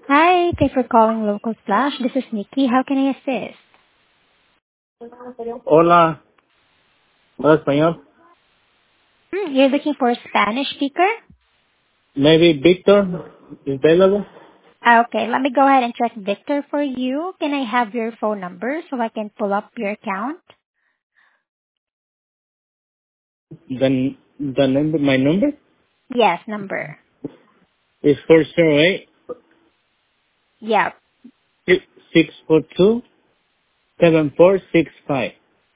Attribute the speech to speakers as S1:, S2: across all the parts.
S1: Hi, thanks for calling Local Splash. This is Nikki. How can I assist?
S2: Hola, ¿habla español?
S1: You're looking for a Spanish speaker?
S2: Maybe Victor is available.
S1: Okay, let me go ahead and check Victor for you. Can I have your phone number so I can pull up your account?
S2: The number, my number
S1: Yes, number.
S2: is 408
S1: Yeah,
S2: 642 7465.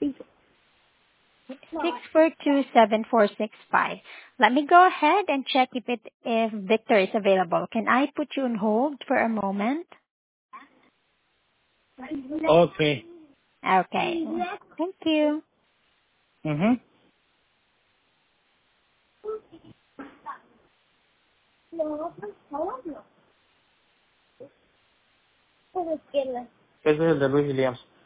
S1: 6427465. Let me go ahead and check if Victor is available. Can I put you on hold for a moment?
S2: Okay.
S1: Okay. Thank you.
S2: Ajá. Ese es el de Luis Williams.